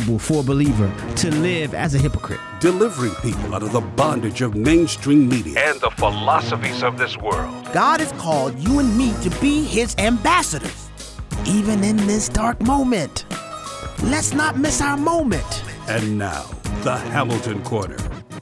impossible for a believer to live as a hypocrite. Delivering people out of the bondage of mainstream media and the philosophies of this world. God has called you and me to be his ambassadors, even in this dark moment. Let's not miss our moment. And now, the Hamilton Corner.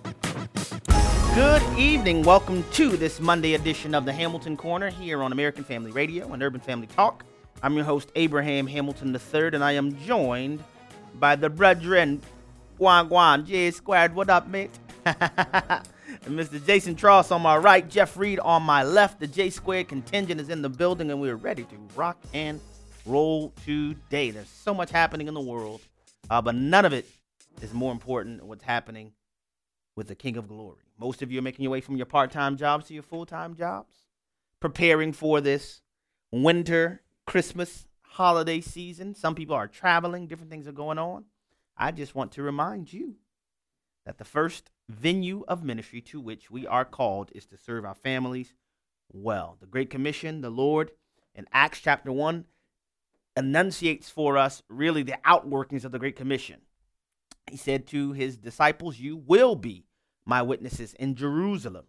Good evening. Welcome to this Monday edition of the Hamilton Corner here on American Family Radio and Urban Family Talk. I'm your host, Abraham Hamilton III, and I am joined by the brethren, Guan J Squared. What up, mate? And Mr. Jason Tross on my right, Jeff Reed on my left. The J Squared contingent is in the building, and we're ready to rock and roll today. There's so much happening in the world, but none of it is more important than what's happening with the King of Glory. Most of you are making your way from your part-time jobs to your full-time jobs, preparing for this winter, Christmas, holiday season. Some people are traveling, different things are going on. I just want to remind you that the first venue of ministry to which we are called is to serve our families well. The Great Commission, the Lord, in Acts chapter 1, enunciates for us really the outworkings of the Great Commission. He said to his disciples, "You will be my witnesses in Jerusalem,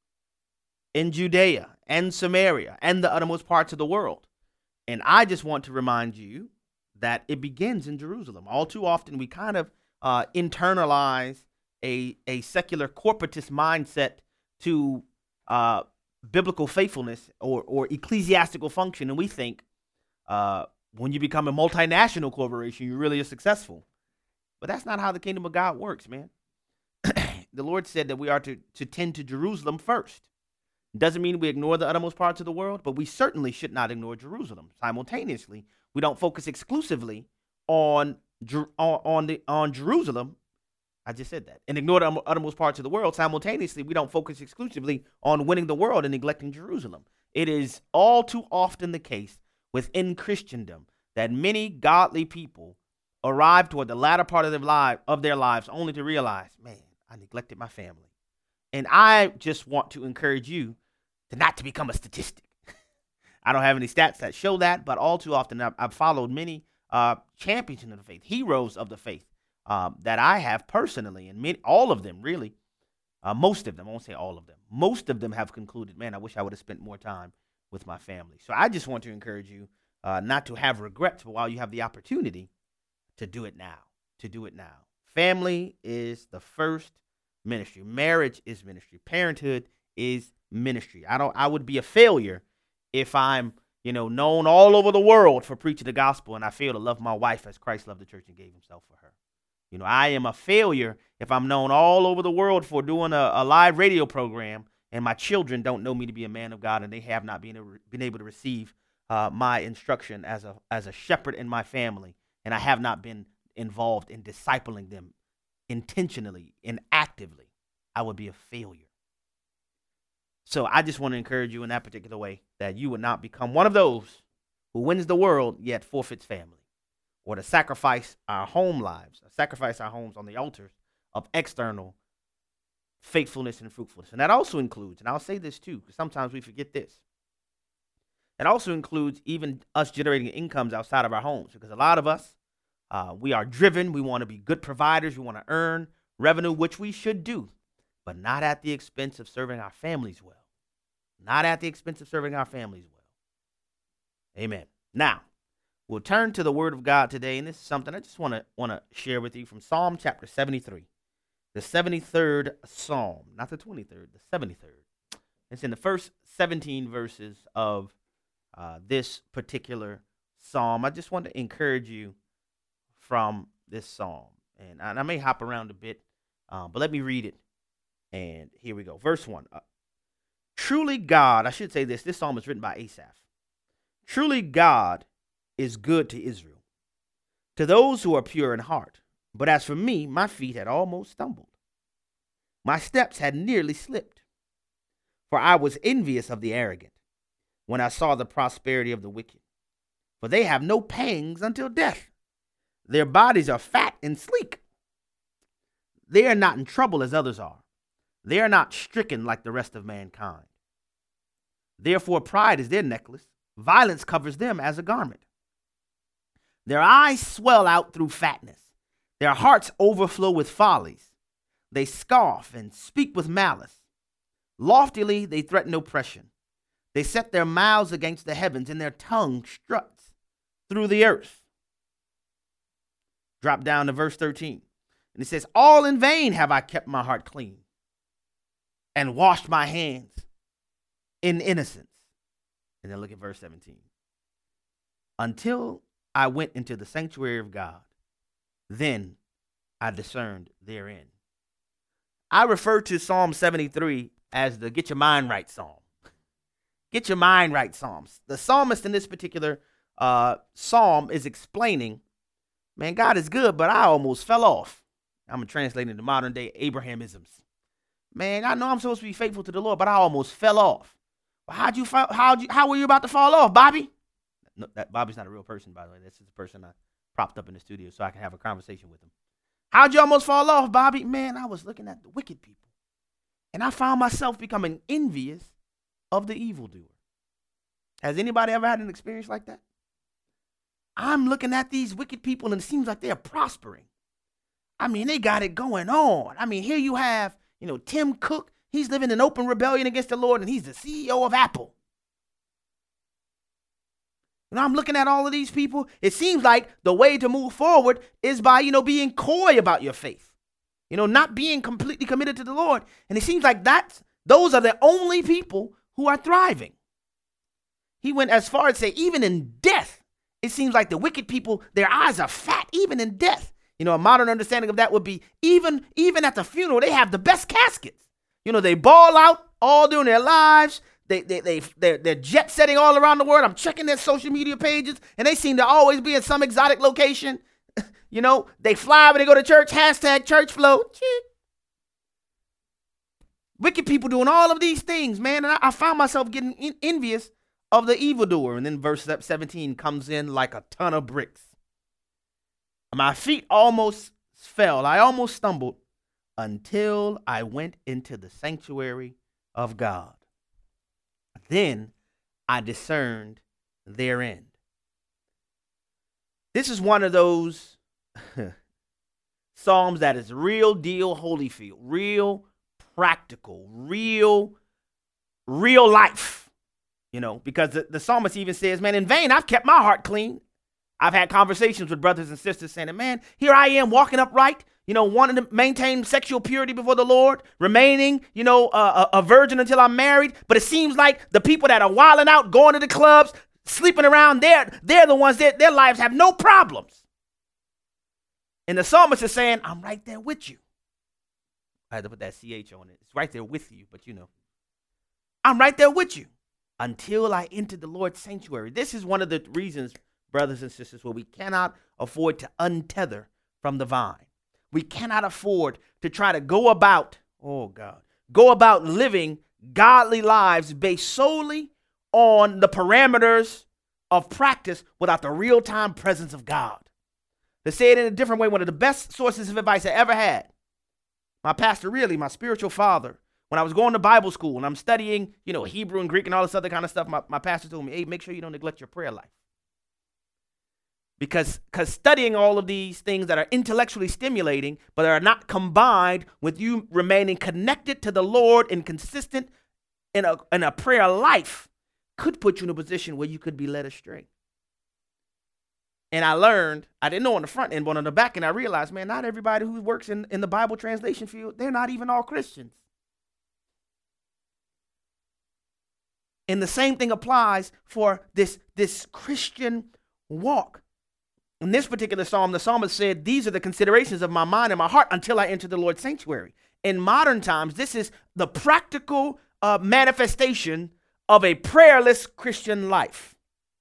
in Judea, and Samaria, and the uttermost parts of the world." And I just want to remind you that it begins in Jerusalem. All too often, we kind of internalize a secular corporatist mindset to biblical faithfulness or ecclesiastical function, and we think when you become a multinational corporation, you really are successful. But that's not how the kingdom of God works, man. The Lord said that we are to tend to Jerusalem first. Doesn't mean we ignore the uttermost parts of the world, but we certainly should not ignore Jerusalem. Simultaneously, we don't focus exclusively on Jerusalem. I just said that. And ignore the uttermost parts of the world. Simultaneously, we don't focus exclusively on winning the world and neglecting Jerusalem. It is all too often the case within Christendom that many godly people arrive toward the latter part of their lives only to realize, man, I neglected my family. And I just want to encourage you to not to become a statistic. I don't have any stats that show that, but all too often I've followed many champions of the faith, heroes of the faith that I have personally, and all of them really, most of them, I won't say all of them, most of them have concluded, man, I wish I would have spent more time with my family. So I just want to encourage you not to have regrets, but while you have the opportunity, to do it now, Family is the first ministry. Marriage is ministry. Parenthood is ministry. I would be a failure if I'm, known all over the world for preaching the gospel and I fail to love my wife as Christ loved the church and gave himself for her. I am a failure if I'm known all over the world for doing a live radio program and my children don't know me to be a man of God and they have not been able to receive my instruction as a shepherd in my family. And I have not been involved in discipling them intentionally and actively. I would be a failure. So I just want to encourage you in that particular way that you would not become one of those who wins the world yet forfeits family, or to sacrifice our home lives, or sacrifice our homes on the altars of external faithfulness and fruitfulness. And that also includes, and I'll say this too, because sometimes we forget this, it also includes even us generating incomes outside of our homes, because a lot of us, we are driven. We want to be good providers. We want to earn revenue, which we should do, but not at the expense of serving our families well. Not at the expense of serving our families well. Amen. Now, we'll turn to the Word of God today, and this is something I just want to share with you from Psalm chapter 73, the 73rd Psalm, not the 23rd, the 73rd. It's in the first 17 verses of this particular psalm. I just want to encourage you from this psalm, and I may hop around a bit, but let me read it. And here we go. Verse 1. Truly God, I should say this psalm is written by Asaph. Truly God is good to Israel, to those who are pure in heart. But as for me, my feet had almost stumbled. My steps had nearly slipped. For I was envious of the arrogant when I saw the prosperity of the wicked. For they have no pangs until death. Their bodies are fat and sleek. They are not in trouble as others are. They are not stricken like the rest of mankind. Therefore pride is their necklace. Violence covers them as a garment. Their eyes swell out through fatness. Their hearts overflow with follies. They scoff and speak with malice. Loftily they threaten oppression. They set their mouths against the heavens, and their tongue struts through the earth. Drop down to verse 13. And it says, all in vain have I kept my heart clean and washed my hands in innocence. And then look at verse 17. Until I went into the sanctuary of God, then I discerned therein. I refer to Psalm 73 as the get your mind right psalm. Get your mind right psalms. The psalmist in this particular psalm is explaining, man, God is good, but I almost fell off. I'm translating the modern day Abrahamisms. Man, I know I'm supposed to be faithful to the Lord, but I almost fell off. Well, how were you about to fall off, Bobby? No, Bobby's not a real person, by the way. This is a person I propped up in the studio so I can have a conversation with him. How'd you almost fall off, Bobby? Man, I was looking at the wicked people, and I found myself becoming envious of the evildoer. Has anybody ever had an experience like that? I'm looking at these wicked people, and it seems like they're prospering. I mean, they got it going on. I mean, here you have, Tim Cook. He's living in open rebellion against the Lord, and he's the CEO of Apple. And I'm looking at all of these people. It seems like the way to move forward is by, being coy about your faith. Not being completely committed to the Lord. And it seems like those are the only people who are thriving. He went as far as say, even in death, it seems like the wicked people, their eyes are fat, even in death. A modern understanding of that would be even at the funeral, they have the best caskets. They ball out all during their lives. They're jet setting all around the world. I'm checking their social media pages, and they seem to always be in some exotic location. They fly when they go to church, hashtag church flow. Wicked people doing all of these things, man. And I found myself getting envious of the evildoer. And then verse 17 comes in like a ton of bricks. My feet almost fell. I almost stumbled until I went into the sanctuary of God. Then I discerned their end. This is one of those psalms that is real deal Holyfield, real practical, real life, because the psalmist even says, man, in vain I've kept my heart clean. I've had conversations with brothers and sisters saying, man, here I am walking upright, wanting to maintain sexual purity before the Lord, remaining, a virgin until I'm married. But it seems like the people that are wilding out, going to the clubs, sleeping around, they're the ones that their lives have no problems. And the psalmist is saying, I'm right there with you. I had to put that CH on it. It's right there with you, but I'm right there with you until I entered the Lord's sanctuary. This is one of the reasons, brothers and sisters, where we cannot afford to untether from the vine. We cannot afford to try to go about living godly lives based solely on the parameters of practice without the real-time presence of God. To say it in a different way, one of the best sources of advice I ever had, my pastor, really, my spiritual father, when I was going to Bible school and I'm studying, Hebrew and Greek and all this other kind of stuff, my pastor told me, hey, make sure you don't neglect your prayer life. Because studying all of these things that are intellectually stimulating, but are not combined with you remaining connected to the Lord and consistent in a prayer life, could put you in a position where you could be led astray. And I learned, I didn't know on the front end, but on the back end, I realized, man, not everybody who works in the Bible translation field, they're not even all Christians. And the same thing applies for this Christian walk. In this particular psalm, the psalmist said, these are the considerations of my mind and my heart until I enter the Lord's sanctuary. In modern times, this is the practical manifestation of a prayerless Christian life,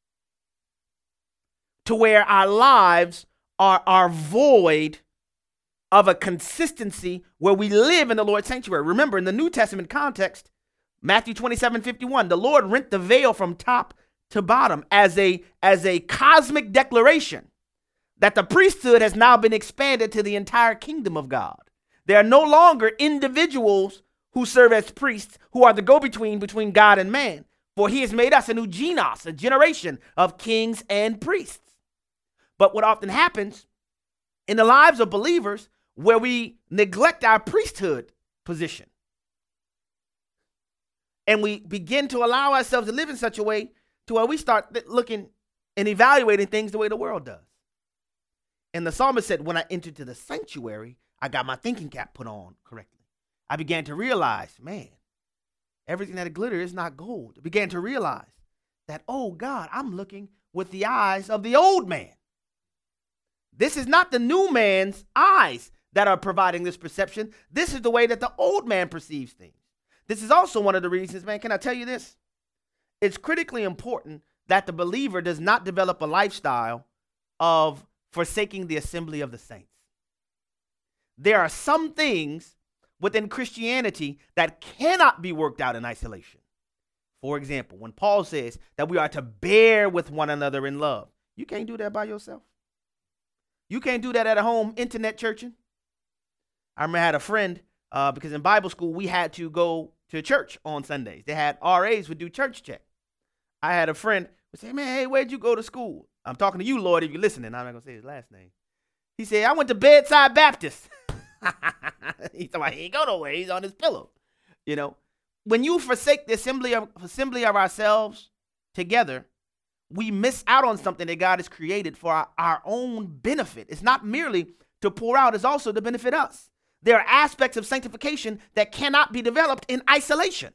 to where our lives are void of a consistency where we live in the Lord's sanctuary. Remember, in the New Testament context, Matthew 27:51, the Lord rent the veil from top to bottom as a cosmic declaration that the priesthood has now been expanded to the entire kingdom of God. There are no longer individuals who serve as priests, who are the go-between between God and man. For he has made us a new genos, a generation of kings and priests. But what often happens in the lives of believers where we neglect our priesthood position. And we begin to allow ourselves to live in such a way to where we start looking and evaluating things the way the world does. And the psalmist said, when I entered to the sanctuary, I got my thinking cap put on correctly. I began to realize, man, everything that glitters is not gold. I began to realize that, oh God, I'm looking with the eyes of the old man. This is not the new man's eyes that are providing this perception. This is the way that the old man perceives things. This is also one of the reasons, man, can I tell you this? It's critically important that the believer does not develop a lifestyle of forsaking the assembly of the saints. There are some things within Christianity that cannot be worked out in isolation. For example, when Paul says that we are to bear with one another in love, you can't do that by yourself. You can't do that at home, internet churching. I remember I had a friend, because in Bible school, we had to go to church on Sundays. They had RAs would do church check. I had a friend who say, man, hey, where'd you go to school? I'm talking to you, Lord, if you're listening. I'm not going to say his last name. He said, I went to Bedside Baptist. He thought he ain't go nowhere. He's on his pillow. You know, when you forsake the assembly of ourselves together, we miss out on something that God has created for our own benefit. It's not merely to pour out, it's also to benefit us. There are aspects of sanctification that cannot be developed in isolation.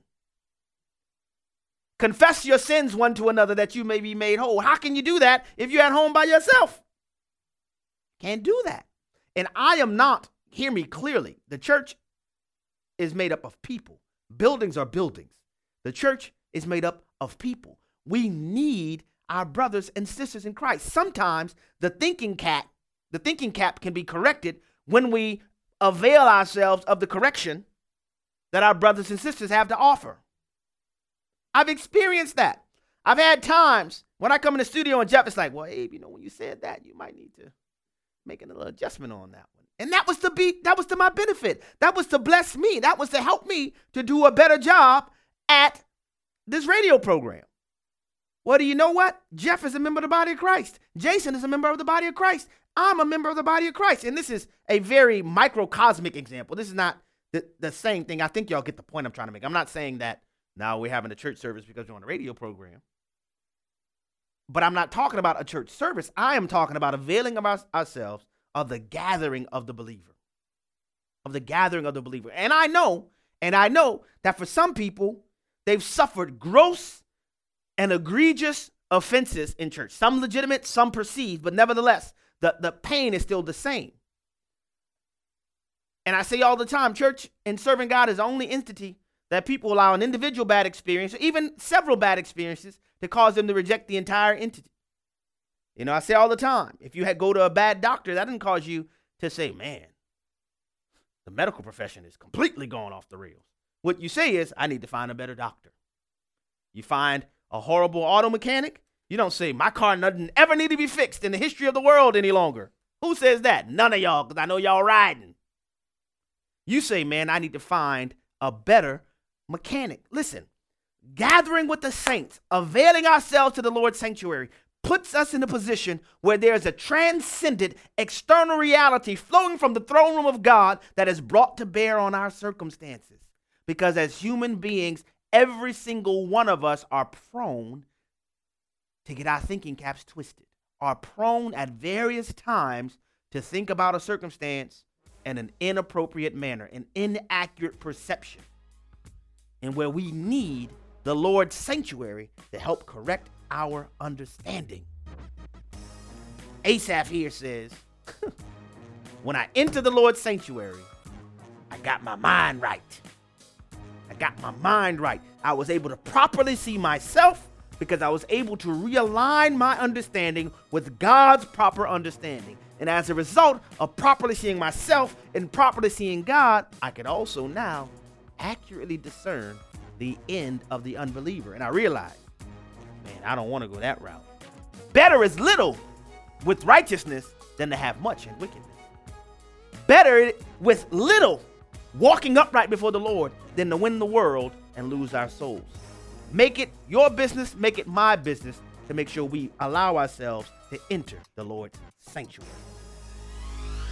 Confess your sins one to another that you may be made whole. How can you do that if you're at home by yourself? Can't do that. And I am not, hear me clearly, the church is made up of people. Buildings are buildings. The church is made up of people. We need our brothers and sisters in Christ. Sometimes the thinking cap can be corrected when we avail ourselves of the correction that our brothers and sisters have to offer. I've experienced that. I've had times when I come in the studio and Jeff is like, well, Abe, you know, when you said that, you might need to make a little adjustment on that one. And that was to my benefit. That was to bless me. That was to help me to do a better job at this radio program. Well, do you know what? Jeff is a member of the body of Christ. Jason is a member of the body of Christ. I'm a member of the body of Christ. And this is a very microcosmic example. This is not the same thing. I think y'all get the point I'm trying to make. I'm not saying that now we're having a church service because we're on a radio program. But I'm not talking about a church service. I am talking about availing of ourselves of the gathering of the believer. Of the gathering of the believer. And I know that for some people, they've suffered gross and egregious offenses in church. Some legitimate, some perceived, but nevertheless, the pain is still the same. And I say all the time, church and serving God is the only entity that people allow an individual bad experience or even several bad experiences to cause them to reject the entire entity. You know, I say all the time, if you go to a bad doctor, that didn't cause you to say, man, the medical profession is completely gone off the rails. What you say is, I need to find a better doctor. You find a horrible auto mechanic, you don't say, my car doesn't ever need to be fixed in the history of the world any longer. Who says that? None of y'all, because I know y'all riding. You say, man, I need to find a better mechanic. Listen, gathering with the saints, availing ourselves to the Lord's sanctuary, puts us in a position where there's a transcendent external reality flowing from the throne room of God that is brought to bear on our circumstances. Because as human beings, every single one of us are prone to get our thinking caps twisted, are prone at various times to think about a circumstance in an inappropriate manner, an inaccurate perception, and where we need the Lord's sanctuary to help correct our understanding. Asaph here says, when I enter the Lord's sanctuary, I got my mind right. I got my mind right. I was able to properly see myself because I was able to realign my understanding with God's proper understanding. And as a result of properly seeing myself and properly seeing God, I can also now accurately discern the end of the unbeliever. And I realize, man, I don't want to go that route. Better is little with righteousness than to have much in wickedness. Better with little walking upright before the Lord than to win the world and lose our souls. Make it your business, make it my business to make sure we allow ourselves to enter the Lord's sanctuary.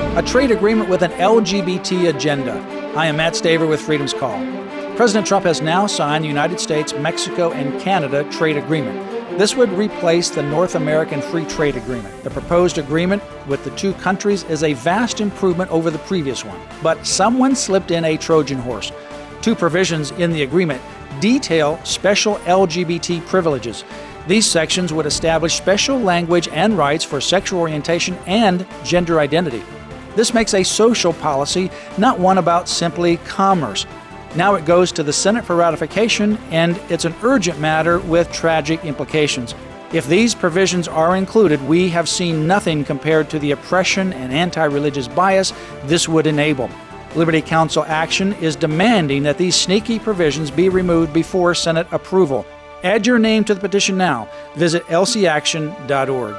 a trade agreement with an LGBT agenda. I am Matt Staver with Freedom's Call. President Trump has now signed the United States, Mexico, and Canada trade agreement. This would replace the North American Free Trade Agreement. The proposed agreement with the two countries is a vast improvement over the previous one, but someone slipped in a Trojan horse. Two provisions in the agreement detail special LGBT privileges. These sections would establish special language and rights for sexual orientation and gender identity. This makes a social policy, not one about simply commerce. Now it goes to the Senate for ratification, and it's an urgent matter with tragic implications. If these provisions are included, we have seen nothing compared to the oppression and anti-religious bias this would enable. Liberty Counsel Action is demanding that these sneaky provisions be removed before Senate approval. Add your name to the petition now. Visit lcaction.org.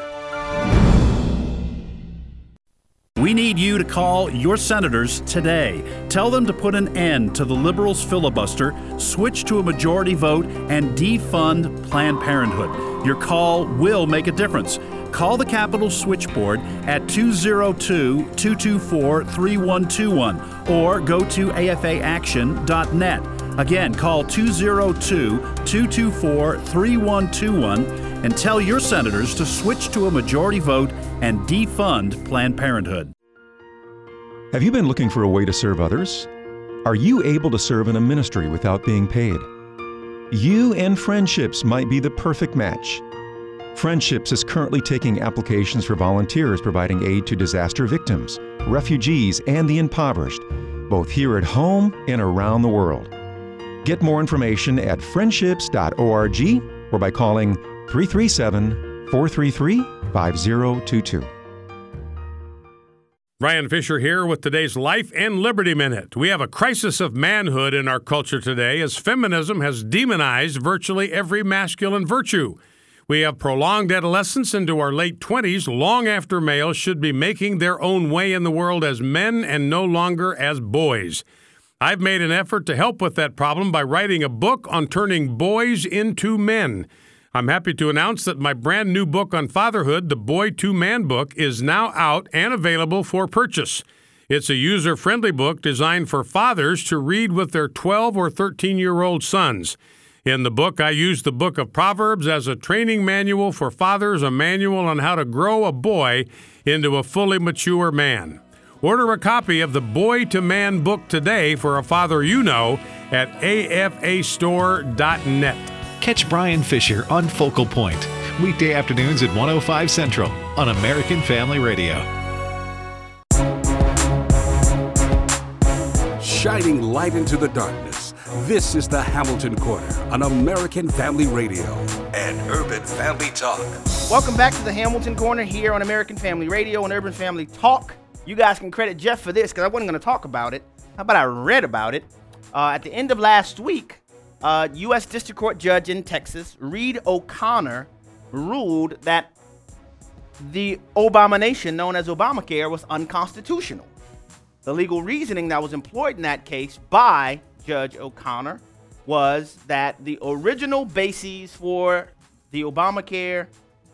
We need you to call your senators today. Tell them to put an end to the liberals' filibuster, switch to a majority vote, and defund Planned Parenthood. Your call will make a difference. Call the Capitol switchboard at 202-224-3121 or go to afaaction.net. Again, call 202-224-3121 and tell your senators to switch to a majority vote and defund Planned Parenthood. Have you been looking for a way to serve others? Are you able to serve in a ministry without being paid? You and Friendships might be the perfect match. Friendships is currently taking applications for volunteers providing aid to disaster victims, refugees, and the impoverished, both here at home and around the world. Get more information at friendships.org or by calling 337-433-5022. Ryan Fisher here with today's Life and Liberty Minute. We have a crisis of manhood in our culture today as feminism has demonized virtually every masculine virtue. We have prolonged adolescence into our late 20s long after males should be making their own way in the world as men and no longer as boys. I've made an effort to help with that problem by writing a book on turning boys into men. I'm happy to announce that my brand new book on fatherhood, The Boy to Man Book, is now out and available for purchase. It's a user-friendly book designed for fathers to read with their 12 or 13-year-old sons. In the book, I use the book of Proverbs as a training manual for fathers, a manual on how to grow a boy into a fully mature man. Order a copy of the Boy to Man book today for a father you know at afastore.net. Catch Brian Fisher on Focal Point, weekday afternoons at 1:05 Central on American Family Radio. Shining light into the darkness, this is the Hamilton Corner on American Family Radio and Urban Family Talk. Welcome back to the Hamilton Corner here on American Family Radio and Urban Family Talk. You guys can credit Jeff for this because I wasn't going to talk about it. How about I read about it? At the end of last week, U.S. District Court judge in Texas, Reed O'Connor, ruled that the abomination known as Obamacare was unconstitutional. The legal reasoning that was employed in that case by Judge O'Connor was that the original bases for the Obamacare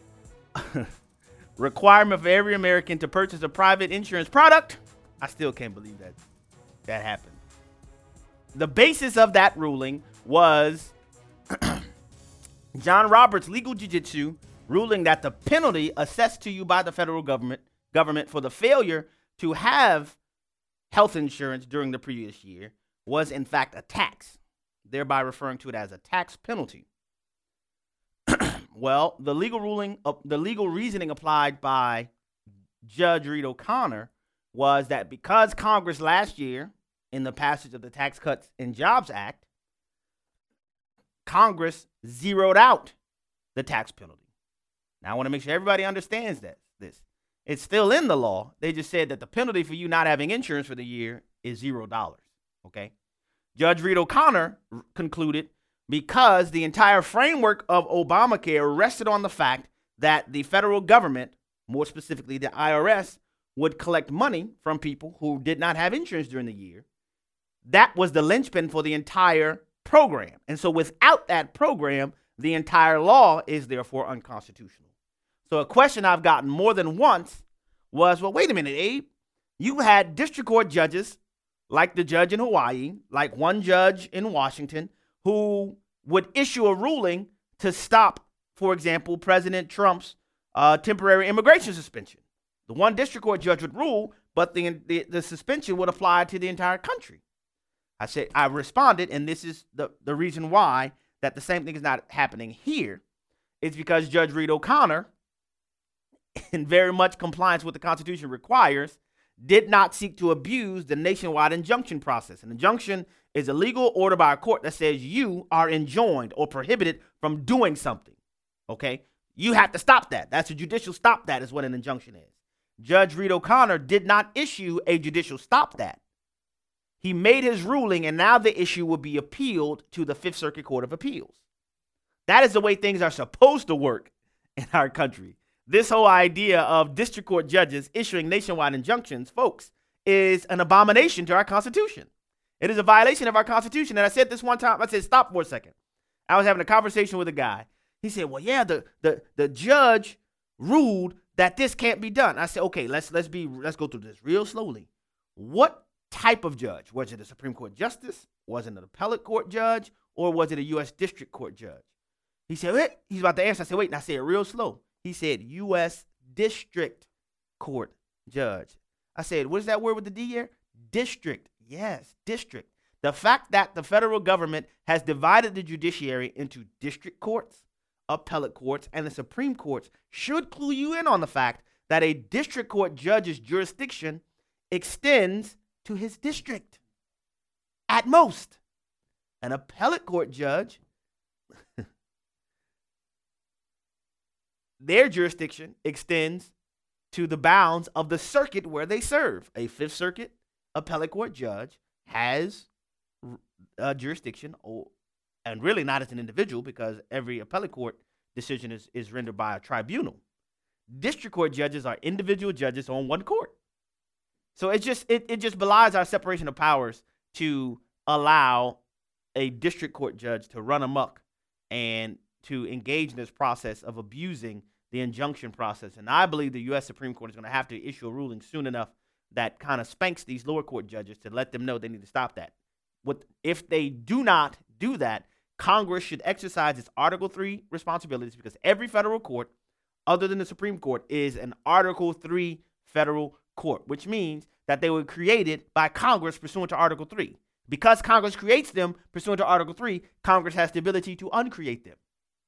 requirement for every American to purchase a private insurance product, I still can't believe that happened. The basis of that ruling was John Roberts' legal jiu-jitsu ruling that the penalty assessed to you by the federal government for the failure to have health insurance during the previous year was in fact a tax, thereby referring to it as a tax penalty. Well, the legal reasoning applied by Judge Reed O'Connor was that because Congress last year, in the passage of the Tax Cuts and Jobs Act, Congress zeroed out the tax penalty. Now, I want to make sure everybody understands this. It's still in the law. They just said that the penalty for you not having insurance for the year is $0. Okay? Judge Reed O'Connor concluded because the entire framework of Obamacare rested on the fact that the federal government, more specifically the IRS, would collect money from people who did not have insurance during the year. That was the linchpin for the entire program. And so without that program, the entire law is therefore unconstitutional. So a question I've gotten more than once was, well, wait a minute, Abe. You had district court judges, like the judge in Hawaii, like one judge in Washington, who would issue a ruling to stop, for example, President Trump's temporary immigration suspension. The one district court judge would rule, but the suspension would apply to the entire country. I responded, and this is the reason why that the same thing is not happening here. It's because Judge Reed O'Connor, in very much compliance with the Constitution requires, did not seek to abuse the nationwide injunction process. An injunction is a legal order by a court that says you are enjoined or prohibited from doing something. Okay? You have to stop that. That's a judicial stop that is what an injunction is. Judge Reed O'Connor did not issue a judicial stop that. He made his ruling, and now the issue will be appealed to the Fifth Circuit Court of Appeals. That is the way things are supposed to work in our country. This whole idea of district court judges issuing nationwide injunctions, folks, is an abomination to our Constitution. It is a violation of our Constitution. And I said this one time, I said, stop for a second. I was having a conversation with a guy. He said, well, yeah, the judge ruled that this can't be done. I said, okay, let's go through this real slowly. What type of judge? Was it a Supreme Court justice? Was it an appellate court judge? Or was it a U.S. district court judge? He said, wait. He's about to answer. I said, wait, and I said it real slow. He said, U.S. district court judge. I said, what is that word with the D here? District. Yes, district. The fact that the federal government has divided the judiciary into district courts, appellate courts, and the Supreme Courts should clue you in on the fact that a district court judge's jurisdiction extends to his district at most. An appellate court judge, their jurisdiction extends to the bounds of the circuit where they serve. A Fifth Circuit appellate court judge has jurisdiction, and really not as an individual, because every appellate court decision is rendered by a tribunal. District court judges are individual judges on one court. So it just belies our separation of powers to allow a district court judge to run amok and to engage in this process of abusing the injunction process. And I believe the U.S. Supreme Court is going to have to issue a ruling soon enough that kind of spanks these lower court judges to let them know they need to stop that. If they do not do that, Congress should exercise its Article III responsibilities, because every federal court, other than the Supreme Court, is an Article III federal court, which means that they were created by Congress pursuant to Article III. Because Congress creates them pursuant to Article III, Congress has the ability to uncreate them.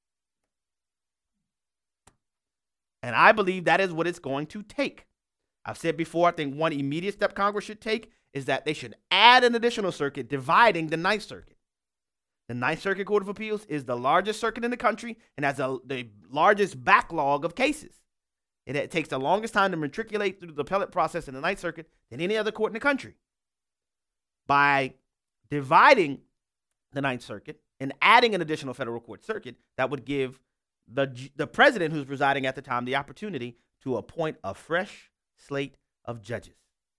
And I believe that is what it's going to take. I've said before, I think one immediate step Congress should take is that they should add an additional circuit dividing the Ninth Circuit. The Ninth Circuit Court of Appeals is the largest circuit in the country and has the largest backlog of cases. It takes the longest time to matriculate through the appellate process in the Ninth Circuit than any other court in the country. By dividing the Ninth Circuit and adding an additional federal court circuit, that would give the president who's presiding at the time the opportunity to appoint a fresh slate of judges.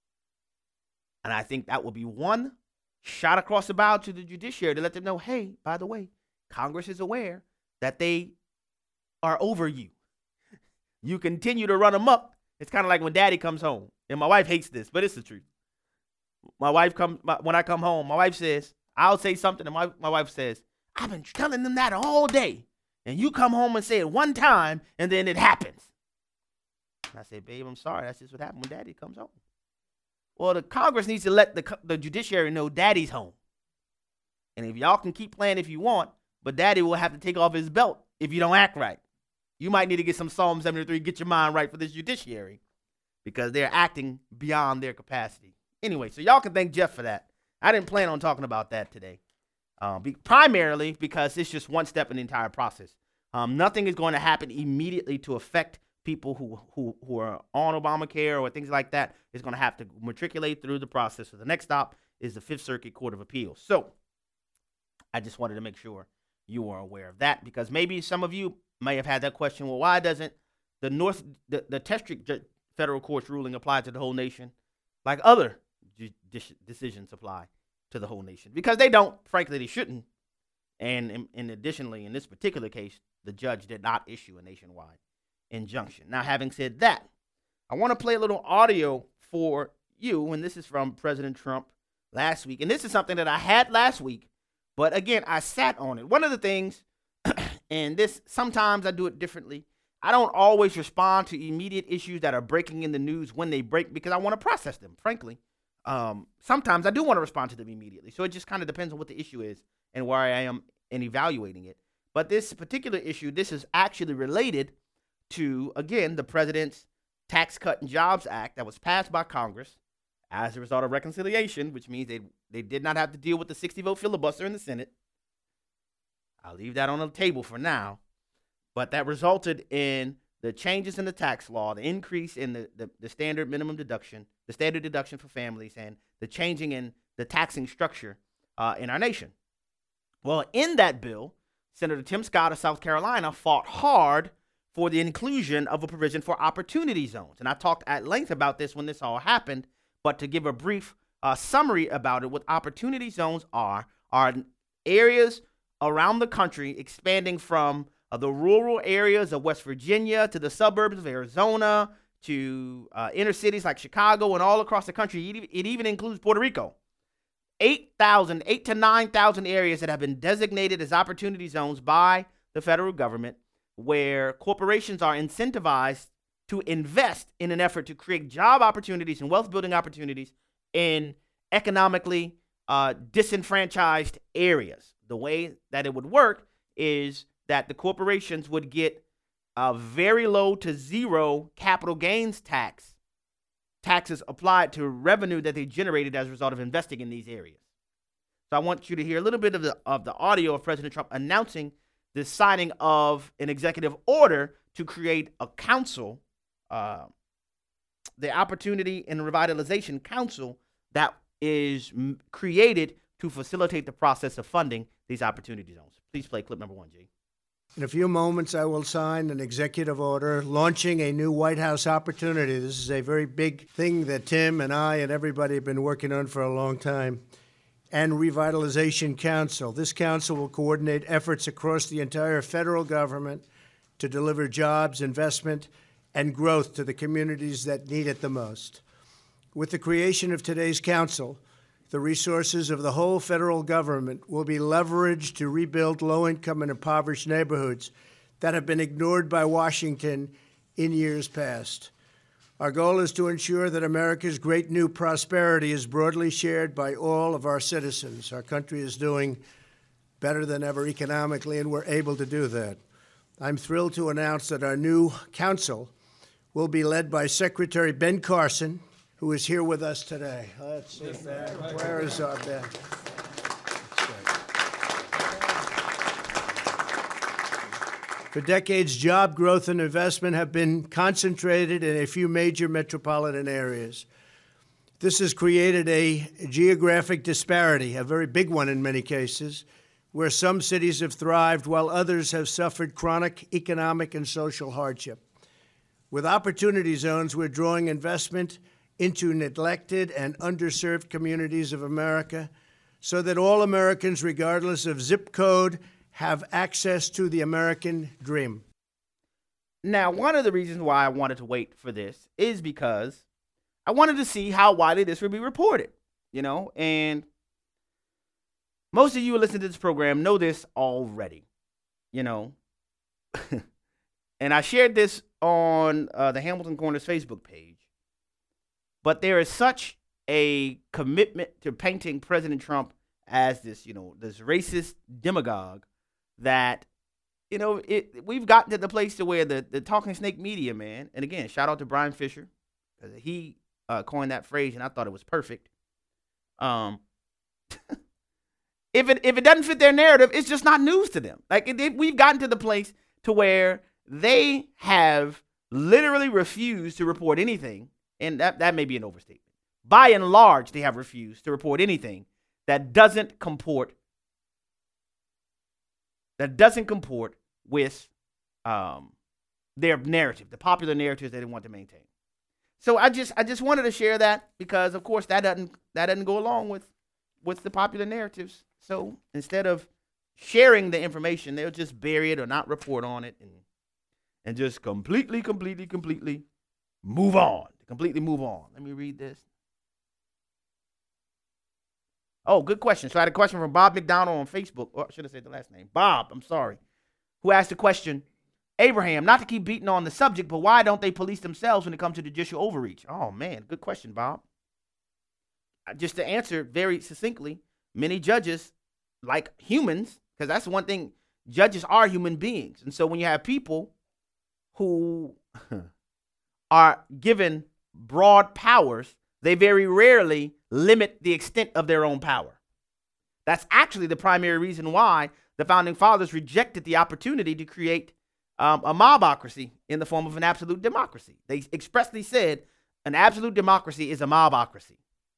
And I think that will be one shot across the bow to the judiciary to let them know, hey, by the way, Congress is aware that they are over you. You continue to run amok. It's kind of like when daddy comes home. And my wife hates this, but it's the truth. When I come home, my wife says, I'll say something, and my wife says, I've been telling them that all day. And you come home and say it one time, and then it happens. And I say, babe, I'm sorry. That's just what happens when daddy comes home. Well, the Congress needs to let the judiciary know daddy's home. And if y'all can keep playing if you want, but daddy will have to take off his belt if you don't act right. You might need to get some Psalm 73, get your mind right for this judiciary, because they're acting beyond their capacity. Anyway, so y'all can thank Jeff for that. I didn't plan on talking about that today. Primarily because it's just one step in the entire process. Nothing is going to happen immediately to affect people who are on Obamacare or things like that. It's going to have to matriculate through the process. So the next stop is the Fifth Circuit Court of Appeals. So I just wanted to make sure you are aware of that, because maybe some of you may have had that question. Well, why doesn't the district federal court's ruling apply to the whole nation like other decisions apply to the whole nation? Because they don't. Frankly, they shouldn't. And additionally, in this particular case, the judge did not issue a nationwide injunction. Now, having said that, I want to play a little audio for you, and this is from President Trump last week, and this is something that I had last week, but again, I sat on it. One of the things, and this, sometimes I do it differently. I don't always respond to immediate issues that are breaking in the news when they break because I want to process them, frankly. Sometimes I do want to respond to them immediately. So it just kind of depends on what the issue is and where I am in evaluating it. But this particular issue, this is actually related to, again, the president's Tax Cut and Jobs Act that was passed by Congress as a result of reconciliation, which means they did not have to deal with the 60-vote filibuster in the Senate. I'll leave that on the table for now. But that resulted in the changes in the tax law, the increase in the standard minimum deduction, the standard deduction for families, and the changing in the taxing structure in our nation. Well, in that bill, Senator Tim Scott of South Carolina fought hard for the inclusion of a provision for opportunity zones. And I talked at length about this when this all happened, but to give a brief summary about it, what opportunity zones are areas around the country expanding from the rural areas of West Virginia to the suburbs of Arizona to inner cities like Chicago and all across the country. It even includes Puerto Rico. 8 to 9,000 areas that have been designated as opportunity zones by the federal government where corporations are incentivized to invest in an effort to create job opportunities and wealth building opportunities in economically disenfranchised areas. The way that it would work is that the corporations would get a very low to zero capital gains taxes applied to revenue that they generated as a result of investing in these areas. So I want you to hear a little bit of the audio of President Trump announcing the signing of an executive order to create a council, the Opportunity and Revitalization Council, that is created to facilitate the process of funding these opportunity zones. Please play clip number 1, G. In a few moments, I will sign an executive order launching a new White House opportunity. This is a very big thing that Tim and I and everybody have been working on for a long time. And Revitalization Council. This council will coordinate efforts across the entire federal government to deliver jobs, investment, and growth to the communities that need it the most. With the creation of today's council, the resources of the whole federal government will be leveraged to rebuild low-income and impoverished neighborhoods that have been ignored by Washington in years past. Our goal is to ensure that America's great new prosperity is broadly shared by all of our citizens. Our country is doing better than ever economically, and we're able to do that. I'm thrilled to announce that our new council will be led by Secretary Ben Carson, who is here with us today. Let's see, Ben. Where is our Ben? For decades, job growth and investment have been concentrated in a few major metropolitan areas. This has created a geographic disparity, a very big one in many cases, where some cities have thrived while others have suffered chronic economic and social hardship. With opportunity zones, we're drawing investment into neglected and underserved communities of America so that all Americans, regardless of zip code, have access to the American dream. Now, one of the reasons why I wanted to wait for this is because I wanted to see how widely this would be reported, and most of you who listen to this program know this already, and I shared this on the Hamilton Corners Facebook page, but there is such a commitment to painting President Trump as this, this racist demagogue that, we've gotten to the place to where the talking snake media, man, and again, shout out to Brian Fisher, because he coined that phrase, and I thought it was perfect. If it doesn't fit their narrative, it's just not news to them. Like, we've gotten to the place to where they have literally refused to report anything, and that may be an overstatement. By and large, they have refused to report anything that doesn't comport with their narrative, the popular narratives that they want to maintain. So I just wanted to share that because, of course, that doesn't go along with the popular narratives. So instead of sharing the information, they'll just bury it or not report on it and just completely move on. Completely move on. Let me read this. Oh, good question. So I had a question from Bob McDonald on Facebook. Or I should have said the last name. Bob, I'm sorry. Who asked the question, Abraham, not to keep beating on the subject, but why don't they police themselves when it comes to judicial overreach? Oh, man, good question, Bob. Just to answer very succinctly, many judges, like humans, because that's one thing, judges are human beings. And so when you have people who are given broad powers, they very rarely limit the extent of their own power. That's actually the primary reason why the Founding Fathers rejected the opportunity to create a mobocracy in the form of an absolute democracy. They expressly said an absolute democracy is a mobocracy.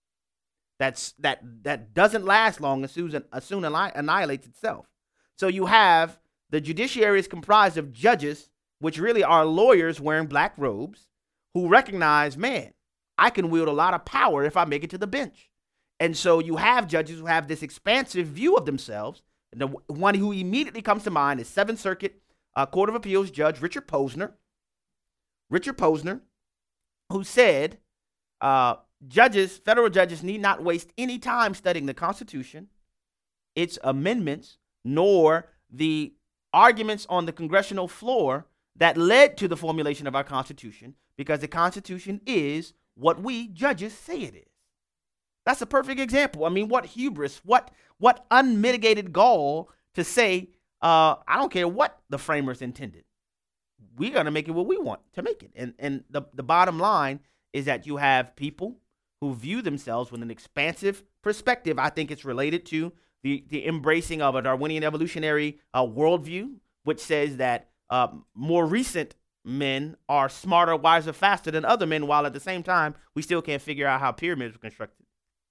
That doesn't last long and soon annihilates itself. So you have the judiciary is comprised of judges, which really are lawyers wearing black robes, who recognize, man, I can wield a lot of power if I make it to the bench. And so you have judges who have this expansive view of themselves. And the one who immediately comes to mind is Seventh Circuit Court of Appeals Judge Richard Posner. Richard Posner, who said federal judges need not waste any time studying the Constitution, its amendments, nor the arguments on the congressional floor that led to the formulation of our Constitution, because the Constitution is what we judges say it is. That's a perfect example. I mean, what hubris, what unmitigated gall to say, I don't care what the framers intended. We're going to make it what we want to make it. And the bottom line is that you have people who view themselves with an expansive perspective. I think it's related to the embracing of a Darwinian evolutionary worldview, which says that more recent men are smarter, wiser, faster than other men, while at the same time, we still can't figure out how pyramids were constructed.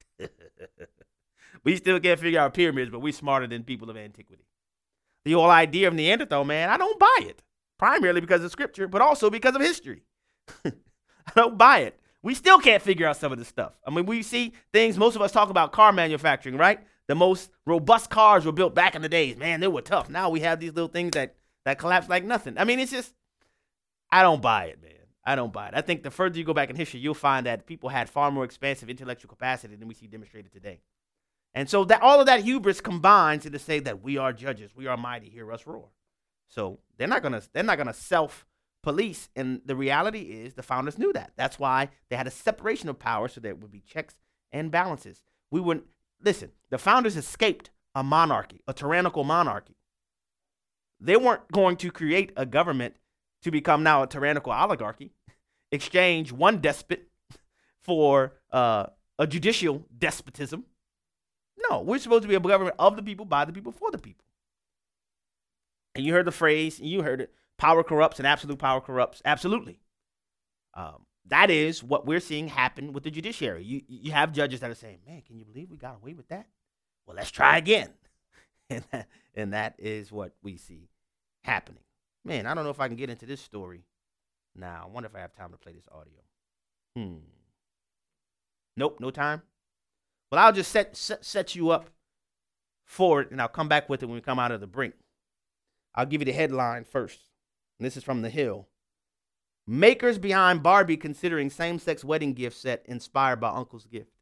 We still can't figure out pyramids, but we're smarter than people of antiquity. The whole idea of Neanderthal, man, I don't buy it. Primarily because of scripture, but also because of history. I don't buy it. We still can't figure out some of this stuff. I mean, we see things, most of us talk about car manufacturing, right? The most robust cars were built back in the days. Man, they were tough. Now we have these little things that collapse like nothing. I mean, it's just, I don't buy it, man. I don't buy it. I think the further you go back in history, you'll find that people had far more expansive intellectual capacity than we see demonstrated today. And so that all of that hubris combines to say that we are judges, we are mighty, hear us roar. So they're not gonna self-police, and the reality is the founders knew that. That's why they had a separation of power so there would be checks and balances. Listen, the founders escaped a monarchy, a tyrannical monarchy. They weren't going to create a government to become now a tyrannical oligarchy, exchange one despot for a judicial despotism. No, we're supposed to be a government of the people, by the people, for the people. And you heard the phrase, and you heard it, power corrupts and absolute power corrupts. Absolutely. That is what we're seeing happen with the judiciary. You have judges that are saying, man, can you believe we got away with that? Well, let's try again. And that is what we see happening. Man, I don't know if I can get into this story now. I wonder if I have time to play this audio. Nope, no time. Well, I'll just set you up for it, and I'll come back with it when we come out of the break. I'll give you the headline first. And this is from The Hill. Makers behind Barbie considering same-sex wedding gift set inspired by Uncle's gift.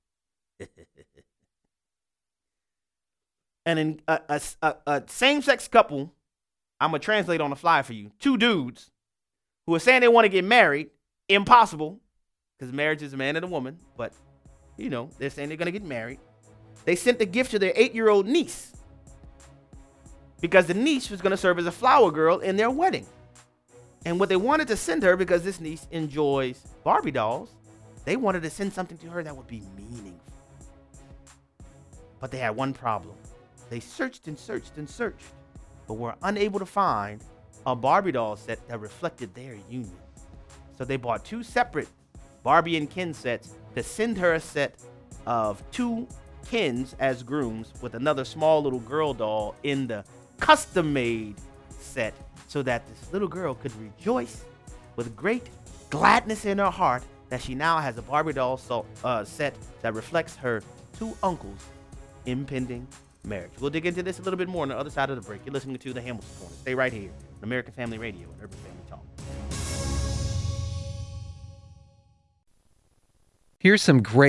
And in a same-sex couple, I'm going to translate on the fly for you. Two dudes who are saying they want to get married. Impossible, because marriage is a man and a woman. But, you know, they're saying they're going to get married. They sent the gift to their 8-year-old niece, because the niece was going to serve as a flower girl in their wedding. And what they wanted to send her, because this niece enjoys Barbie dolls, they wanted to send something to her that would be meaningful. But they had one problem. They searched and searched and searched, but were unable to find a Barbie doll set that reflected their union. So they bought two separate Barbie and Ken sets to send her a set of two Kens as grooms with another small little girl doll in the custom-made set, so that this little girl could rejoice with great gladness in her heart that she now has a Barbie doll set that reflects her two uncles' impending marriage. We'll dig into this a little bit more on the other side of the break. You're listening to The Hamilton Corner. Stay right here on American Family Radio and Urban Family Talk. Here's some great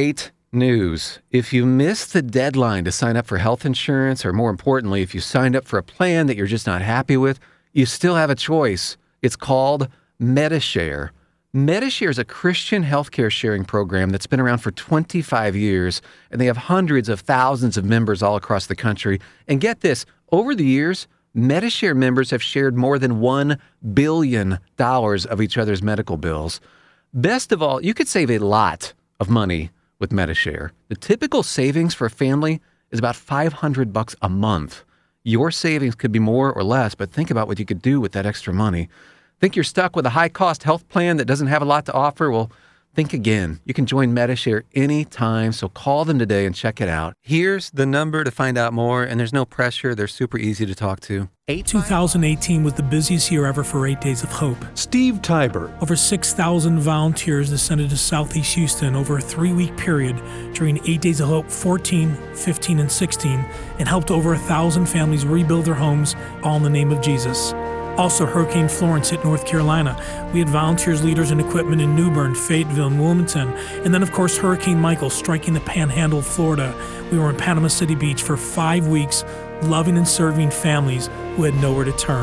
News. If you missed the deadline to sign up for health insurance, or more importantly, if you signed up for a plan that you're just not happy with, you still have a choice. It's called Medi-Share. Medi-Share is a Christian healthcare sharing program that's been around for 25 years, and they have hundreds of thousands of members all across the country. And get this, over the years, Medi-Share members have shared more than $1 billion of each other's medical bills. Best of all, you could save a lot of money with Medi-Share. The typical savings for a family is about $500 a month. Your savings could be more or less, but think about what you could do with that extra money. Think you're stuck with a high-cost health plan that doesn't have a lot to offer? Well, think again. You can join Medi-Share anytime, so call them today and check it out. Here's the number to find out more, and there's no pressure. They're super easy to talk to. 2018 was the busiest year ever for 8 Days of Hope. Steve Tiber. Over 6,000 volunteers descended to Southeast Houston over a 3-week period during 8 Days of Hope 14, 15, and 16, and helped over 1,000 families rebuild their homes, all in the name of Jesus. Also, Hurricane Florence hit North Carolina. We had volunteers, leaders, and equipment in New Bern, Fayetteville, and Wilmington. And then, of course, Hurricane Michael striking the panhandle of Florida. We were in Panama City Beach for 5 weeks, loving and serving families who had nowhere to turn.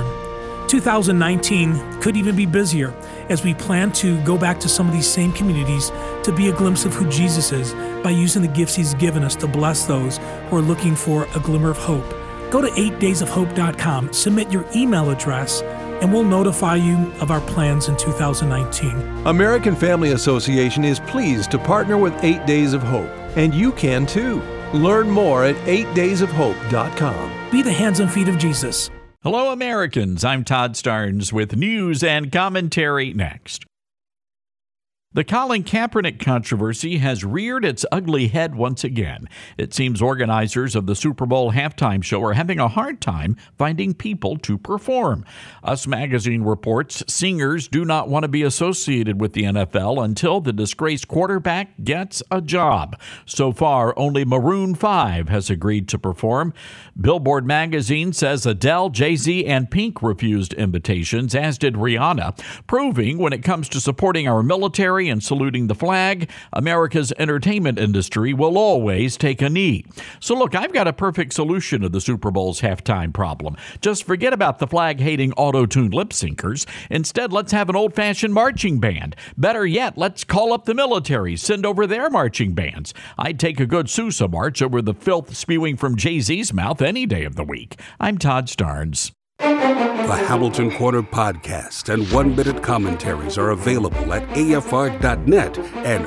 2019 could even be busier, as we plan to go back to some of these same communities to be a glimpse of who Jesus is by using the gifts he's given us to bless those who are looking for a glimmer of hope. Go to 8daysofhope.com, submit your email address, and we'll notify you of our plans in 2019. American Family Association is pleased to partner with 8 Days of Hope, and you can too. Learn more at 8daysofhope.com. Be the hands and feet of Jesus. Hello, Americans. I'm Todd Starnes with news and commentary next. The Colin Kaepernick controversy has reared its ugly head once again. It seems organizers of the Super Bowl halftime show are having a hard time finding people to perform. Us Magazine reports singers do not want to be associated with the NFL until the disgraced quarterback gets a job. So far, only Maroon 5 has agreed to perform. Billboard Magazine says Adele, Jay-Z, and Pink refused invitations, as did Rihanna, proving when it comes to supporting our military and saluting the flag, America's entertainment industry will always take a knee. So look, I've got a perfect solution to the Super Bowl's halftime problem. Just forget about the flag-hating auto-tuned lip syncers. Instead, let's have an old-fashioned marching band. Better yet, let's call up the military, send over their marching bands. I'd take a good Sousa march over the filth spewing from Jay-Z's mouth any day of the week. I'm Todd Starnes. The Hamilton Corner podcast and 1-minute commentaries are available at AFR.net and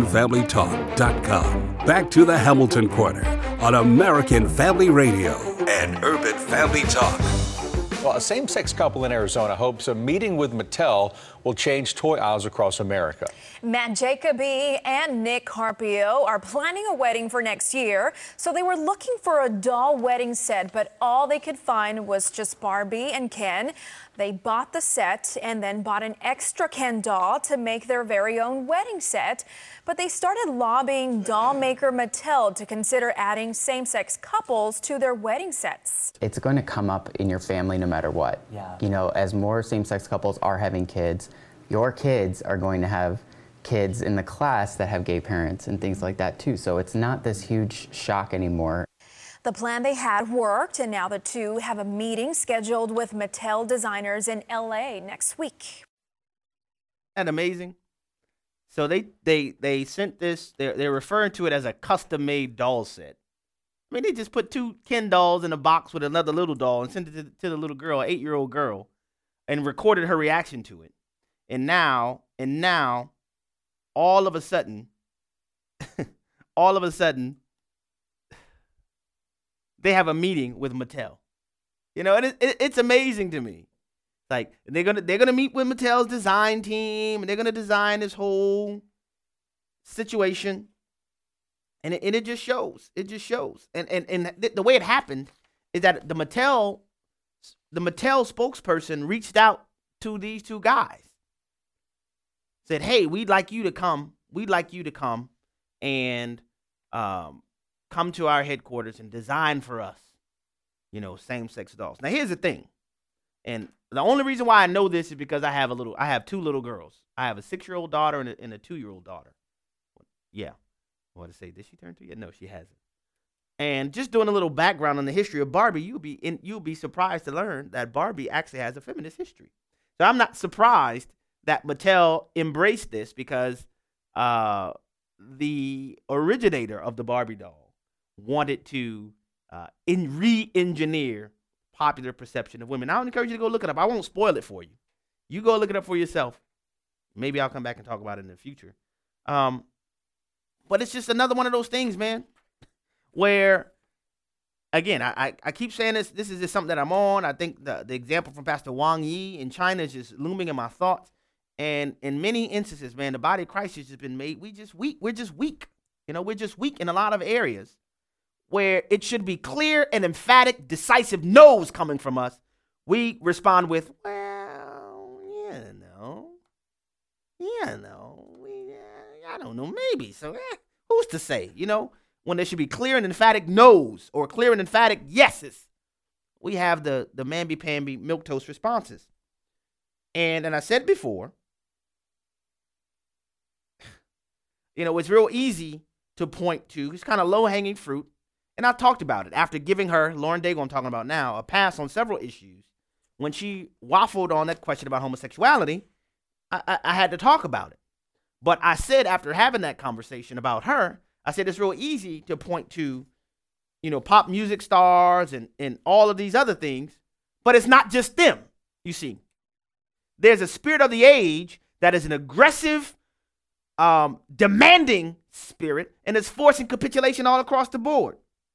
UrbanFamilyTalk.com. Back to the Hamilton Corner on American Family Radio and Urban Family Talk. Well, a same-sex couple in Arizona hopes a meeting with Mattel will change toy aisles across America. Matt Jacoby and Nick Carpio are planning a wedding for next year, so they were looking for a doll wedding set, but all they could find was just Barbie and Ken. They bought the set and then bought an extra Ken doll to make their very own wedding set, but they started lobbying doll maker Mattel to consider adding same-sex couples to their wedding sets. It's going to come up in your family no matter what. Yeah. You know, as more same-sex couples are having kids, your kids are going to have kids in the class that have gay parents and things like that too. So it's not this huge shock anymore. The plan they had worked, and now the two have a meeting scheduled with Mattel designers in LA next week. Isn't that amazing? So they sent this, they're referring to it as a custom-made doll set. I mean, they just put 2 Ken dolls in a box with another little doll and sent it to the little girl, an 8-year-old girl, and recorded her reaction to it. And now, all of a sudden, they have a meeting with Mattel. You know, and it's amazing to me. Like they're gonna meet with Mattel's design team, and they're gonna design this whole situation. And it just shows. It just shows. And the way it happened is that the Mattel spokesperson reached out to these 2 guys. Said, "Hey, we'd like you to come. We'd like you to come and come to our headquarters and design for us, you know, same-sex dolls." Now, here's the thing. And the only reason why I know this is because I have 2 little girls. I have a 6-year-old daughter and a 2-year-old daughter. Yeah. I want to say, did she turn 2 yet? No, she hasn't. And just doing a little background on the history of Barbie, you'll be surprised to learn that Barbie actually has a feminist history. So I'm not surprised that Mattel embraced this, because the originator of the Barbie doll wanted to re-engineer popular perception of women. I would encourage you to go look it up. I won't spoil it for you. You go look it up for yourself. Maybe I'll come back and talk about it in the future. But it's just another one of those things, man, where, again, I keep saying this. This is just something that I'm on. I think the example from Pastor Wang Yi in China is just looming in my thoughts. And in many instances, man, the body of Christ has just been made. We're just weak. We're just weak in a lot of areas where it should be clear and emphatic, decisive no's coming from us. We respond with, well, I don't know, maybe. So who's to say, when there should be clear and emphatic no's or clear and emphatic yeses, we have the mamby-pamby milquetoast responses. And I said before, it's real easy to point to. It's kind of low-hanging fruit. And I talked about it after giving her, Lauren Daigle I'm talking about now, a pass on several issues. When she waffled on that question about homosexuality, I had to talk about it. But I said, after having that conversation about her, I said it's real easy to point to, pop music stars and all of these other things. But it's not just them, you see. There's a spirit of the age that is an aggressive, demanding spirit, and it's forcing capitulation all across the board.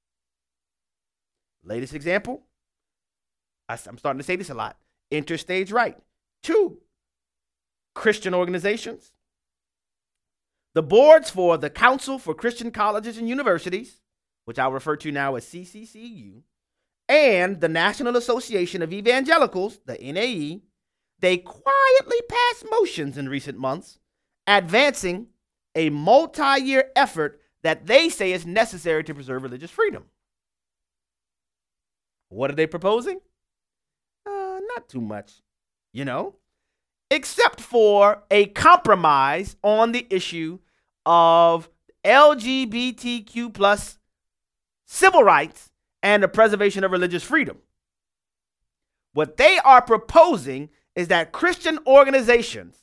Latest example, I'm starting to say this a lot, interstage right. 2 Christian organizations, the boards for the Council for Christian Colleges and Universities, which I'll refer to now as CCCU, and the National Association of Evangelicals, the NAE, they quietly passed motions in recent months advancing a multi-year effort that they say is necessary to preserve religious freedom. What are they proposing? Not too much, except for a compromise on the issue of LGBTQ plus civil rights and the preservation of religious freedom. What they are proposing is that Christian organizations,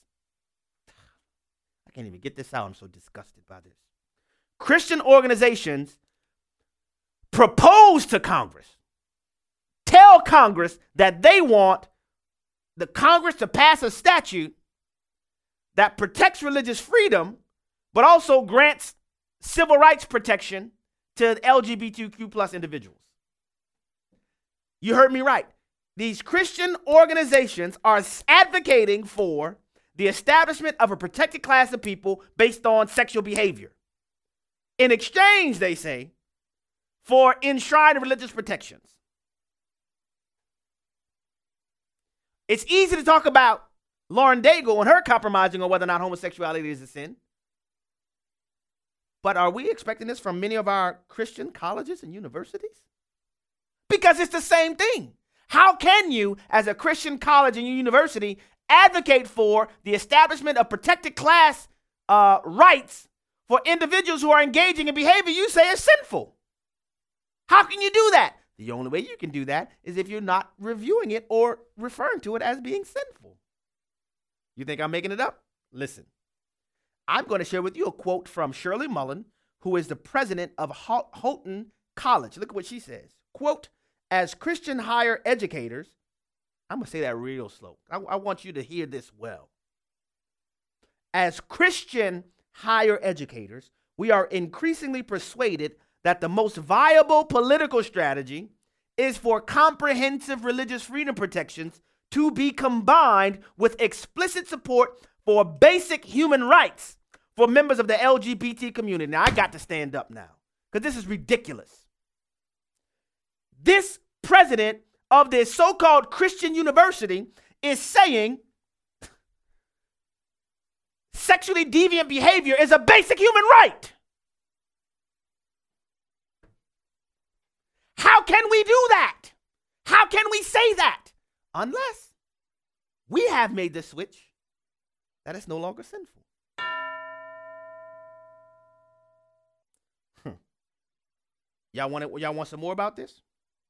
I can't even get this out, I'm so disgusted by this. Christian organizations propose to Congress, tell Congress that they want the Congress to pass a statute that protects religious freedom, but also grants civil rights protection to LGBTQ plus individuals. You heard me right. These Christian organizations are advocating for the establishment of a protected class of people based on sexual behavior. In exchange, they say, for enshrined religious protections. It's easy to talk about Lauren Daigle and her compromising on whether or not homosexuality is a sin. But are we expecting this from many of our Christian colleges and universities? Because it's the same thing. How can you, as a Christian college and university, advocate for the establishment of protected class rights for individuals who are engaging in behavior you say is sinful? How can you do that? The only way you can do that is if you're not reviewing it or referring to it as being sinful. You think I'm making it up? Listen, I'm going to share with you a quote from Shirley Mullen, who is the president of Houghton College. Look at what she says. Quote, as Christian higher educators, I'm going to say that real slow. I want you to hear this well. As Christian higher educators, we are increasingly persuaded that the most viable political strategy is for comprehensive religious freedom protections to be combined with explicit support for basic human rights for members of the LGBT community. Now, I got to stand up now because this is ridiculous. This president of this so-called Christian university is saying sexually deviant behavior is a basic human right. How can we do that? How can we say that? Unless we have made the switch that it's no longer sinful. Y'all want some more about this?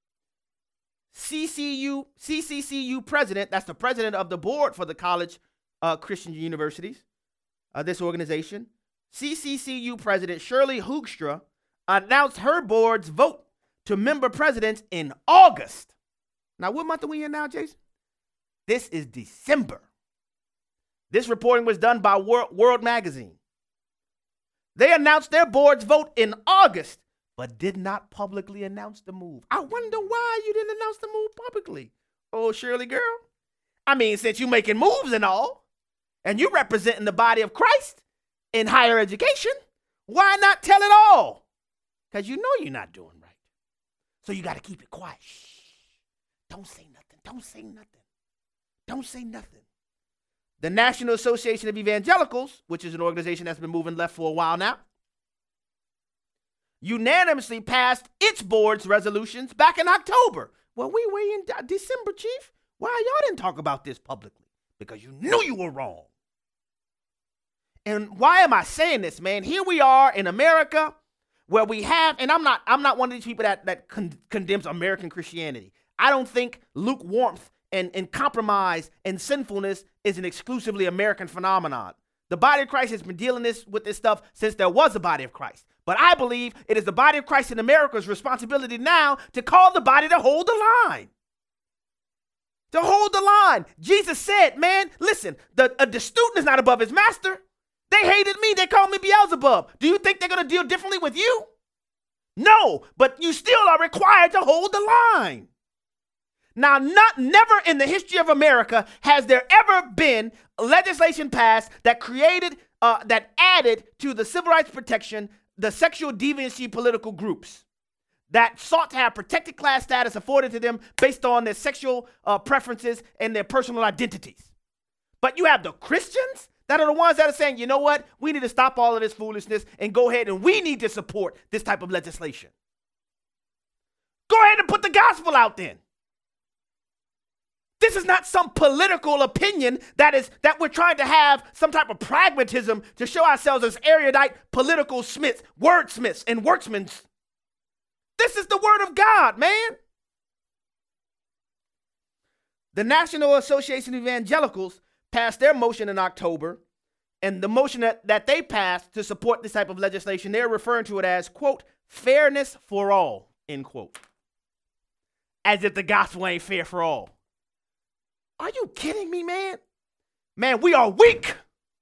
CCCU president, that's the president of the board for the college Christian universities, this organization, CCCU president Shirley Hoogstra announced her board's vote to member presidents in August. Now, what month are we in now, Jason? This is December. This reporting was done by World Magazine. They announced their board's vote in August, but did not publicly announce the move. I wonder why you didn't announce the move publicly. Oh, Shirley girl. I mean, since you're making moves and all, and you're representing the body of Christ in higher education, why not tell it all? Because you know you're not doing right. So you got to keep it quiet. Shh. Don't say nothing. Don't say nothing. Don't say nothing. The National Association of Evangelicals, which is an organization that's been moving left for a while now, unanimously passed its board's resolutions back in October. Well, we were in December, Chief. Why y'all didn't talk about this publicly? Because you knew you were wrong. And why am I saying this, man? Here we are in America where we have, and I'm not one of these people that condemns American Christianity. I don't think lukewarmth and compromise and sinfulness is an exclusively American phenomenon. The body of Christ has been dealing with this stuff since there was a body of Christ. But I believe it is the body of Christ in America's responsibility now to call the body to hold the line. To hold the line. Jesus said, man, listen, the student is not above his master. They hated me. They called me Beelzebub. Do you think they're going to deal differently with you? No, but you still are required to hold the line. Now, never in the history of America has there ever been legislation passed that created, that added to the civil rights protection, the sexual deviancy political groups that sought to have protected class status afforded to them based on their sexual preferences and their personal identities. But you have the Christians that are the ones that are saying, you know what, we need to stop all of this foolishness and go ahead and we need to support this type of legislation. Go ahead and put the gospel out then. This is not some political opinion that we're trying to have some type of pragmatism to show ourselves as erudite political smiths, wordsmiths, and worksmen. This is the word of God, man. The National Association of Evangelicals passed their motion in October, and the motion that they passed to support this type of legislation, they're referring to it as, quote, fairness for all, end quote. As if the gospel ain't fair for all. Are you kidding me, man? Man, we are weak.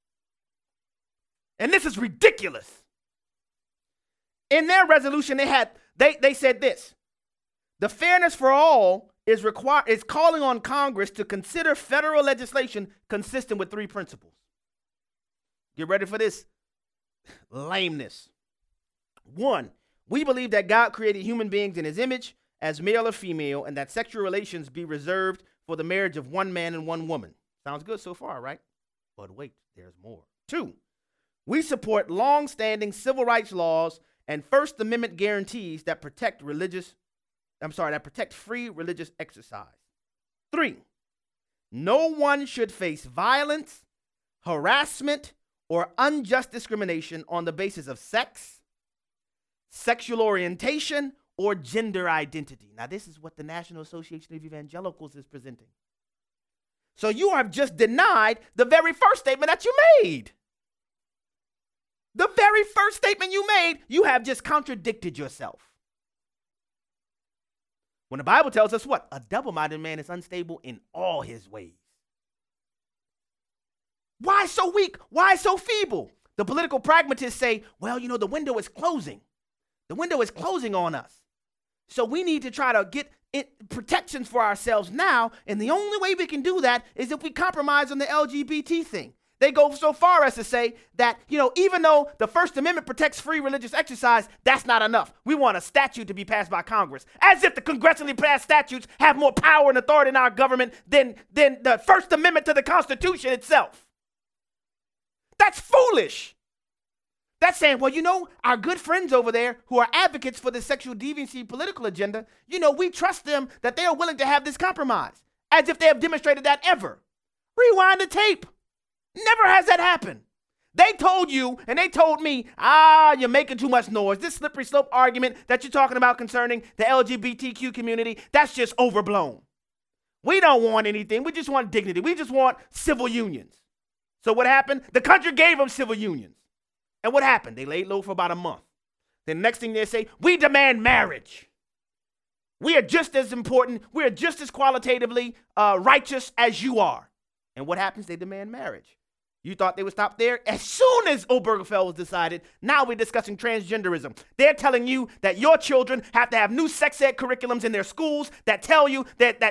And this is ridiculous. In their resolution, they said this. The fairness for all is calling on Congress to consider federal legislation consistent with three principles. Get ready for this lameness. 1, we believe that God created human beings in his image as male or female, and that sexual relations be reserved for the marriage of one man and one woman. Sounds good so far, right? But wait, there's more. 2, we support long-standing civil rights laws and First Amendment guarantees that protect free religious exercise. 3, no one should face violence, harassment, or unjust discrimination on the basis of sex, sexual orientation, or gender identity. Now, this is what the National Association of Evangelicals is presenting. So you have just denied the very first statement that you made. The very first statement you made, you have just contradicted yourself. When the Bible tells us what? A double-minded man is unstable in all his ways. Why so weak? Why so feeble? The political pragmatists say, well, you know, the window is closing. The window is closing on us. So we need to try to get protections for ourselves now. And the only way we can do that is if we compromise on the LGBT thing. They go so far as to say that, you know, even though the First Amendment protects free religious exercise, that's not enough. We want a statute to be passed by Congress. As if the congressionally passed statutes have more power and authority in our government than the First Amendment to the Constitution itself. That's foolish. That's saying, well, you know, our good friends over there who are advocates for the sexual deviancy political agenda, you know, we trust them that they are willing to have this compromise, as if they have demonstrated that ever. Rewind the tape. Never has that happened. They told you and they told me, you're making too much noise. This slippery slope argument that you're talking about concerning the LGBTQ community, that's just overblown. We don't want anything. We just want dignity. We just want civil unions. So what happened? The country gave them civil unions. And what happened? They laid low for about a month. Then the next thing they say, we demand marriage. We are just as important. We are just as qualitatively righteous as you are. And what happens? They demand marriage. You thought they would stop there? As soon as Obergefell was decided, now we're discussing transgenderism. They're telling you that your children have to have new sex ed curriculums in their schools that tell you that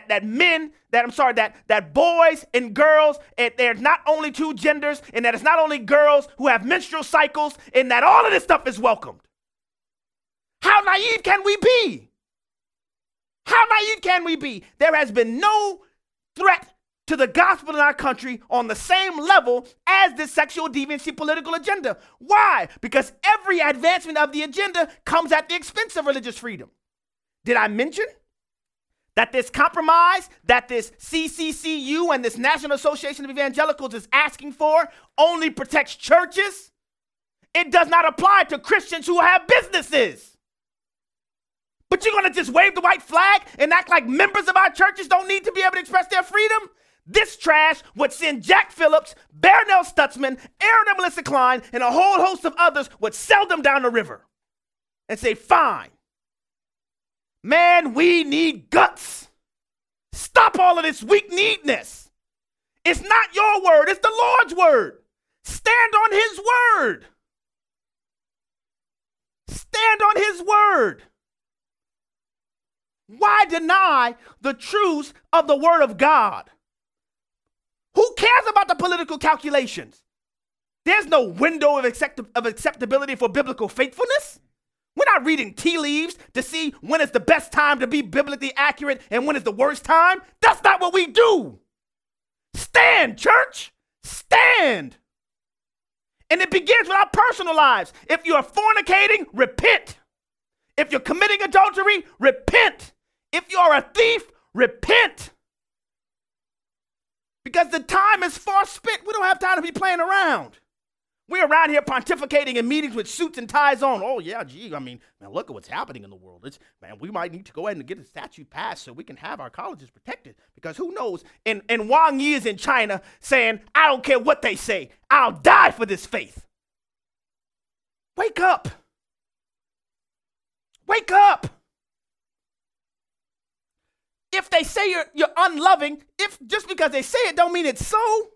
boys and girls, there's not only two genders, and that it's not only girls who have menstrual cycles, and that all of this stuff is welcomed. How naive can we be? How naive can we be? There has been no threat to the gospel in our country on the same level as this sexual deviancy political agenda. Why? Because every advancement of the agenda comes at the expense of religious freedom. Did I mention that this compromise that this CCCU and this National Association of Evangelicals is asking for only protects churches? It does not apply to Christians who have businesses. But you're going to just wave the white flag and act like members of our churches don't need to be able to express their freedom? This trash would send Jack Phillips, Barronelle Stutzman, Aaron and Melissa Klein, and a whole host of others would sell them down the river and say, fine. Man, we need guts. Stop all of this weak-kneedness. It's not your word, it's the Lord's word. Stand on his word. Stand on his word. Why deny the truths of the word of God? Who cares about the political calculations? There's no window of acceptability for biblical faithfulness. We're not reading tea leaves to see when is the best time to be biblically accurate and when is the worst time. That's not what we do. Stand, church. Stand. And it begins with our personal lives. If you're fornicating, repent. If you're committing adultery, repent. If you're a thief, repent. Because the time is far spent. We don't have time to be playing around. We're around here pontificating in meetings with suits and ties on. Oh, yeah, gee, man, look at what's happening in the world. We might need to go ahead and get a statute passed so we can have our colleges protected. Because who knows? And Wang Yi is in China saying, I don't care what they say. I'll die for this faith. Wake up. Wake up. If they say you're unloving, if just because they say it don't mean it's so.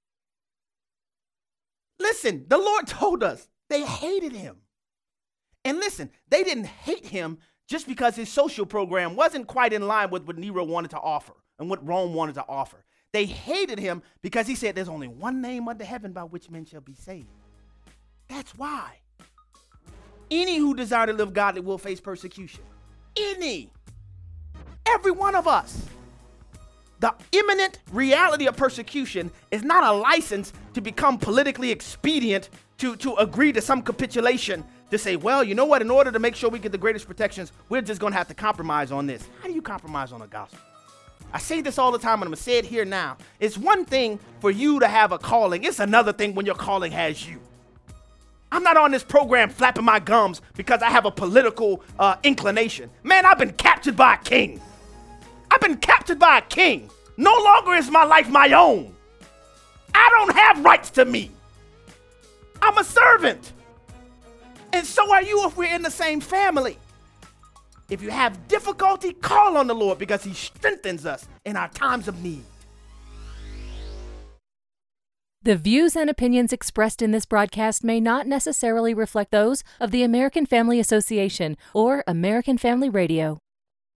Listen, the Lord told us they hated him. And listen, they didn't hate him just because his social program wasn't quite in line with what Nero wanted to offer and what Rome wanted to offer. They hated him because he said there's only one name under heaven by which men shall be saved. That's why. Any who desire to live godly will face persecution. Any. Every one of us. The imminent reality of persecution is not a license to become politically expedient, to agree to some capitulation, to say, well, you know what, in order to make sure we get the greatest protections, we're just going to have to compromise on this. How do you compromise on the gospel? I say this all the time, and I'm going to say it here now. It's one thing for you to have a calling. It's another thing when your calling has you. I'm not on this program flapping my gums because I have a political inclination. Man, I've been captured by a king. I've been captured by a king. No longer is my life my own. I don't have rights to me. I'm a servant. And so are you if we're in the same family. If you have difficulty, call on the Lord because he strengthens us in our times of need. The views and opinions expressed in this broadcast may not necessarily reflect those of the American Family Association or American Family Radio.